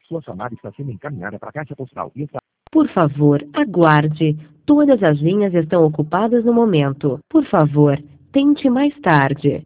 Sua chamada está sendo encaminhada para a caixa postal e está... Por favor, aguarde. Todas as linhas estão ocupadas no momento. Por favor, tente mais tarde.